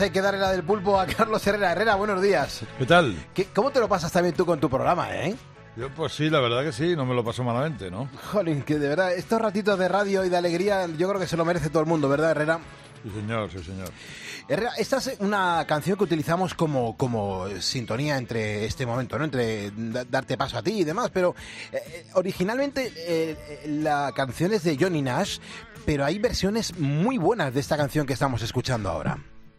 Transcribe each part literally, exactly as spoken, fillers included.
Hay que darle la del pulpo a Carlos Herrera. Herrera, buenos días. ¿Qué tal? ¿Qué, ¿Cómo te lo pasas también tú con tu programa, eh? Yo, pues sí, la verdad que sí, no me lo paso malamente, ¿no? Jolín, que de verdad, estos ratitos de radio y de alegría, yo creo que se lo merece todo el mundo, ¿verdad, Herrera? Sí, señor, sí, señor. Herrera, esta es una canción que utilizamos como, como sintonía entre este momento, ¿no? Entre da, darte paso a ti y demás, pero eh, originalmente eh, la canción es de Johnny Nash, pero hay versiones muy buenas de esta canción que estamos escuchando ahora.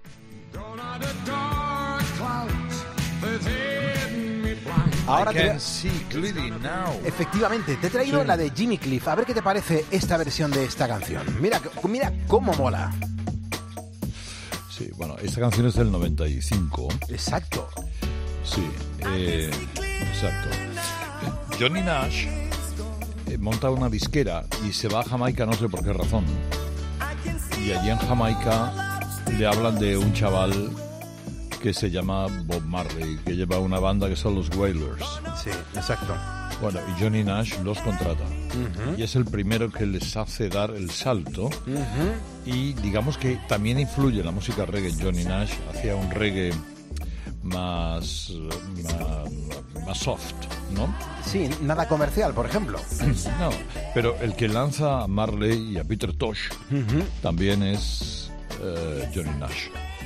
Ahora te... Efectivamente, te he traído sí. la de Jimmy Cliff. A ver qué te parece esta versión de esta canción. Mira, mira cómo mola. Sí, bueno, esta canción es del noventa y cinco. Exacto. Sí, eh, exacto. Johnny Nash eh, monta una disquera y se va a Jamaica, no sé por qué razón. Y allí en Jamaica le hablan de un chaval que se llama Bob Marley, que lleva una banda que son los Wailers. Sí, exacto. Bueno, y Johnny Nash los contrata. Uh-huh. Y es el primero que les hace dar el salto. Uh-huh. Y digamos que también influye la música reggae en Johnny Nash hacia un reggae más, más, más soft, ¿no? Sí, nada comercial, por ejemplo. No, pero el que lanza a Marley y a Peter Tosh uh-huh. también es uh, Johnny Nash.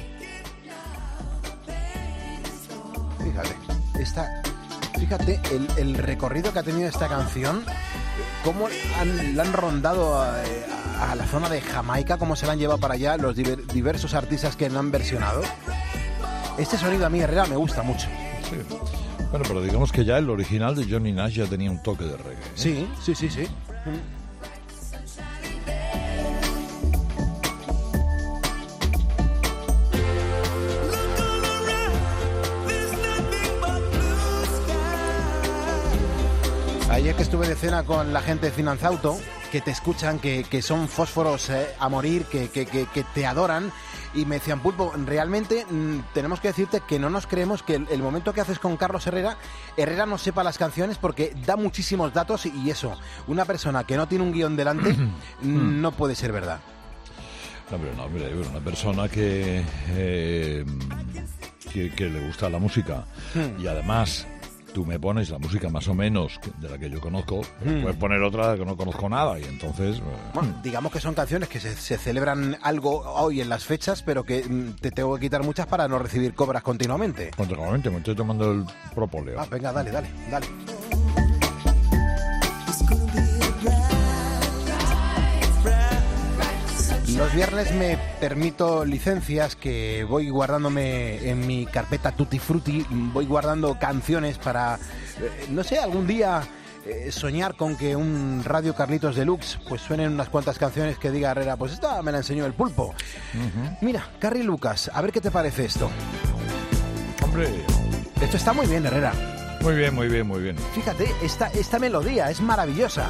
Fíjate, esta, fíjate el, el recorrido que ha tenido esta canción, cómo han, la han rondado a, a la zona de Jamaica, cómo se la han llevado para allá los diver, diversos artistas que la han versionado. Este sonido a mí, Herrera, me gusta mucho. Sí. Bueno, pero digamos que ya el original de Johnny Nash ya tenía un toque de reggae, ¿eh? Sí, sí, sí, sí. Mm. Ayer que estuve de cena con la gente de Finanzauto, que te escuchan, que, que son fósforos eh, a morir, que, que, que, que te adoran, y me decían, Pulpo, realmente mmm, tenemos que decirte que no nos creemos que el, el momento que haces con Carlos Herrera, Herrera no sepa las canciones porque da muchísimos datos y eso, una persona que no tiene un guión delante no puede ser verdad. No, pero no, mira, una persona que, eh, que, que le gusta la música hmm. y además... tú me pones la música más o menos de la que yo conozco, mm. puedes poner otra de que no conozco nada y entonces... Bueno, digamos que son canciones que se, se celebran algo hoy en las fechas, pero que te tengo que quitar muchas para no recibir cobras continuamente. Continuamente, me estoy tomando el propóleo. Ah, venga, dale, dale, dale. Los viernes me permito licencias que voy guardándome en mi carpeta Tutti Frutti, voy guardando canciones para, eh, no sé, algún día eh, soñar con que un Radio Carlitos Deluxe pues suenen unas cuantas canciones que diga Herrera, pues esta me la enseñó el Pulpo. Uh-huh. Mira, Carrie Lucas, a ver qué te parece esto. Hombre, esto está muy bien, Herrera. Muy bien, muy bien, muy bien. Fíjate, esta, esta melodía es maravillosa.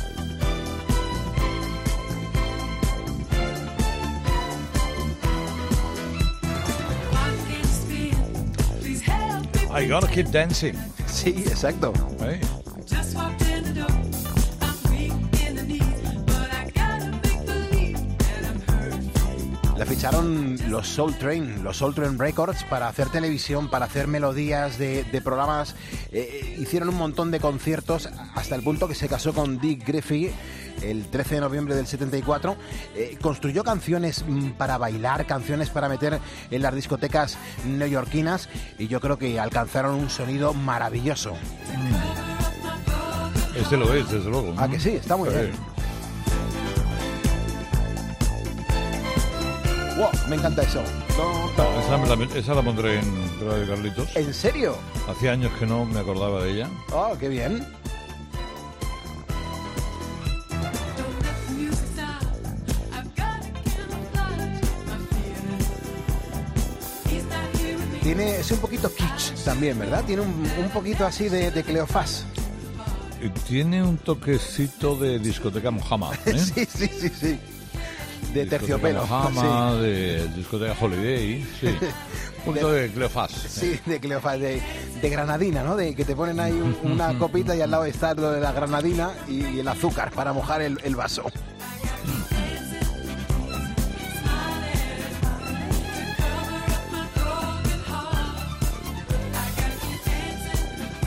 I gotta keep dancing. Sí, exacto. ¿Eh? La ficharon los Soul Train, los Soul Train Records para hacer televisión, para hacer melodías de, de programas. Eh, hicieron un montón de conciertos hasta el punto que se casó con Dick Griffey el trece de noviembre del setenta y cuatro. Eh, construyó canciones para bailar, canciones para meter en las discotecas neoyorquinas y yo creo que alcanzaron un sonido maravilloso. Este lo es, desde luego. Ah, que sí, está muy sí. bien. Wow, me encanta eso. Esa, la, esa la pondré en Radio Carlitos. ¿En serio? Hacía años que no me acordaba de ella. Oh, qué bien. Tiene, es un poquito kitsch también, ¿verdad? Tiene un, un poquito así de, de Cleofás. Tiene un toquecito de discoteca Mojama, ¿eh? sí, sí, sí, sí. De terciopelo. Mojama, sí. de discoteca Holiday, sí. Un poquito de, de Cleofás. Sí, de Cleofás, de, de granadina, ¿no? De que te ponen ahí un, una copita y al lado está lo de la granadina y, y el azúcar para mojar el, el vaso.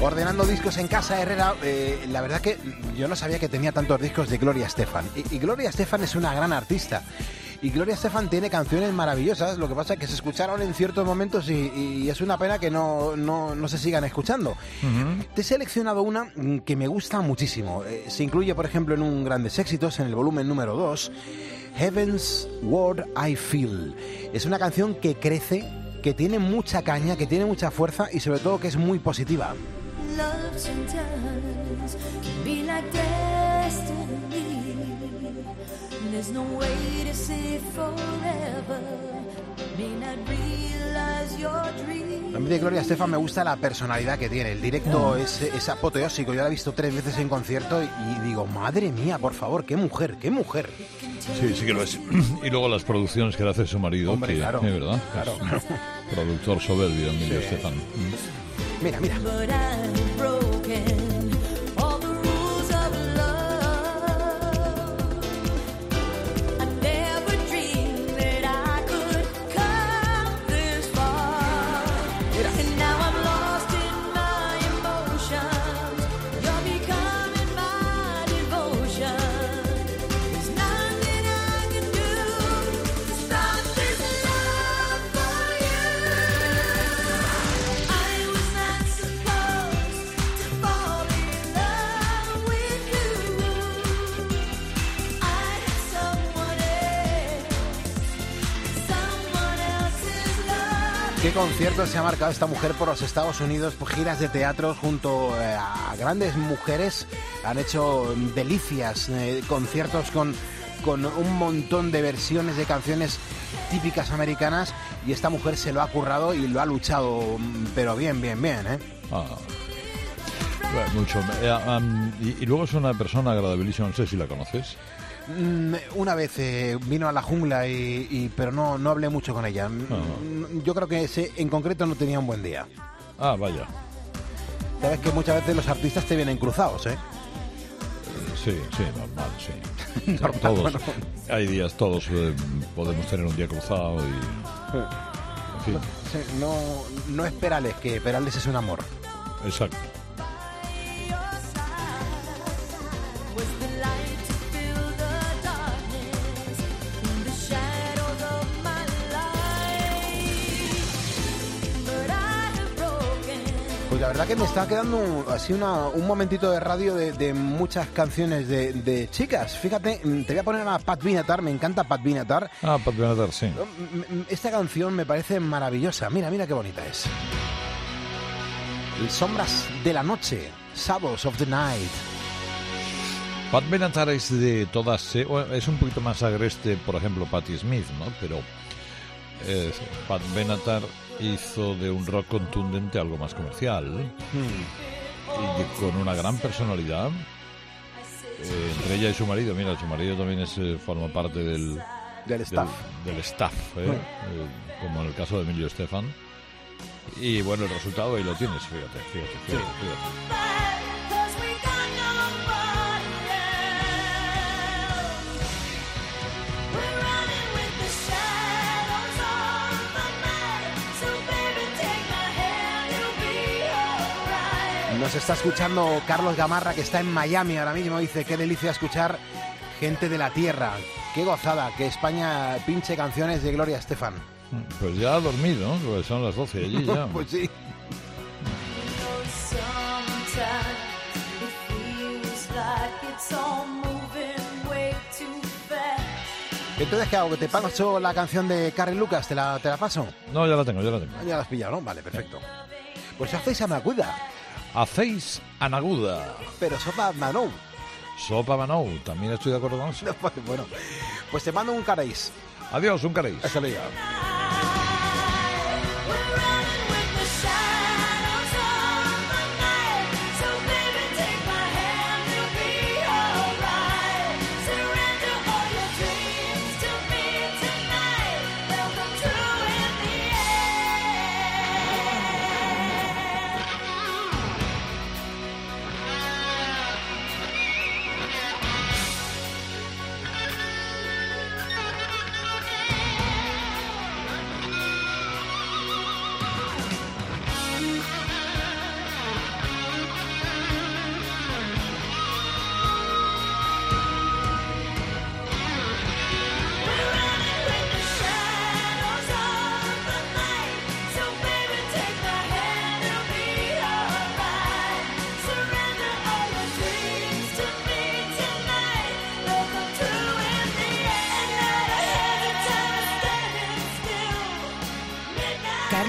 ordenando discos en casa, Herrera, eh, la verdad que yo no sabía que tenía tantos discos de Gloria Estefan. Y, y Gloria Estefan es una gran artista. Y Gloria Estefan tiene canciones maravillosas, lo que pasa es que se escucharon en ciertos momentos y, y es una pena que no, no, no se sigan escuchando. Uh-huh. Te he seleccionado una que me gusta muchísimo. Eh, se incluye, por ejemplo, en un Grandes Éxitos, en el volumen número dos, Heaven's What I Feel. Es una canción que crece, que tiene mucha caña, que tiene mucha fuerza y sobre todo que es muy positiva. Love sometimes can be like destiny. There's no way to say forever. May not realize your dream. A mí de Gloria Estefan me gusta la personalidad que tiene. El directo es, es apoteósico. Yo la he visto tres veces en concierto y, y digo, madre mía, por favor, qué mujer, qué mujer. Sí, sí que lo es. Y luego las producciones que le hace su marido. Hombre, que, claro. ¿eh, ¿verdad? Claro. Productor soberbio, Emilio Sí. Estefan. Mira, mira. ¿Qué conciertos se ha marcado esta mujer por los Estados Unidos? Pues giras de teatro junto eh, a grandes mujeres. Han hecho delicias, eh, conciertos con, con un montón de versiones de canciones típicas americanas y esta mujer se lo ha currado y lo ha luchado, pero bien, bien, bien, ¿eh? Ah. Bueno, mucho. Eh, um, y, y luego es una persona agradabilísima, no sé si la conoces. Una vez eh, vino a la jungla, y, y pero no, no hablé mucho con ella. Ah. Yo creo que ese en concreto no tenía un buen día. Ah, vaya. Sabes que muchas veces los artistas te vienen cruzados, ¿eh? Eh, Sí, sí, normal, sí. Normal, todos, bueno. Hay días, todos eh, podemos tener un día cruzado y... En fin, Sí, no, no es Perales, que Perales es un amor. exacto. Pues la verdad que me está quedando así una, un momentito de radio de, de muchas canciones de, de chicas. Fíjate, te voy a poner a Pat Benatar, me encanta Pat Benatar. Ah, Pat Benatar, sí. Esta canción me parece maravillosa. Mira, mira qué bonita es. Sombras de la noche, Shadows of the Night. Pat Benatar es de todas... Eh, es un poquito más agreste, por ejemplo, Patti Smith, ¿no? Pero eh, Pat Benatar hizo de un rock contundente algo más comercial hmm. y con una gran personalidad, eh, entre ella y su marido. Mira, su marido también es, eh, forma parte del del staff, del, del staff ¿eh? Hmm. eh, como en el caso de Emilio Estefan. Y bueno, el resultado ahí lo tienes, fíjate, fíjate, fíjate, sí. fíjate. Nos está escuchando Carlos Gamarra, que está en Miami ahora mismo. Dice, qué delicia escuchar gente de la tierra. Qué gozada que España pinche canciones de Gloria Estefan. Pues ya ha dormido, ¿no? Porque son las doce allí ya. Pues sí. Entonces, ¿qué hago? ¿Que te paso la canción de Carrie Lucas? ¿Te la, te la paso? No, ya la tengo, ya la tengo. Ya la has pillado, ¿no? Vale, perfecto. Pues hacéis Anaguda. Hacéis Anaguda. Pero sopa Manou. Sopa Manou, también estoy de acuerdo con eso. Bueno, pues te mando un caréis. Adiós, un caréis. Eso le digo.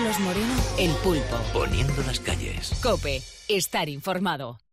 Carlos Moreno, El Pulpo. Poniendo las calles. COPE. Estar informado.